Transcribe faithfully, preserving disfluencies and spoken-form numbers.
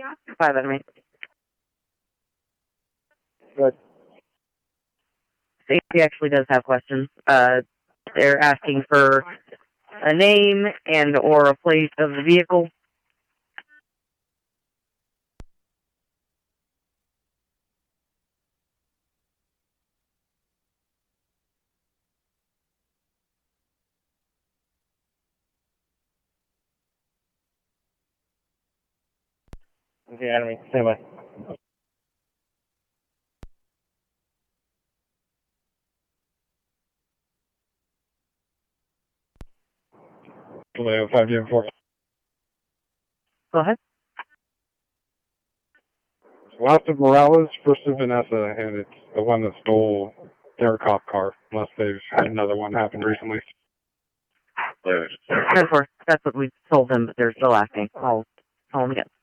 Five enemy. Good. Safety actually does have questions. Uh, they're asking for a name and or a plate of the vehicle. Okay, enemy. Stand by. Leo five G four. Go ahead. Last of Morales, first of Vanessa, and it's the one that stole their cop car, unless they've had another one happen recently. ten four. That's what we told them, but they're still asking. I'll call them again.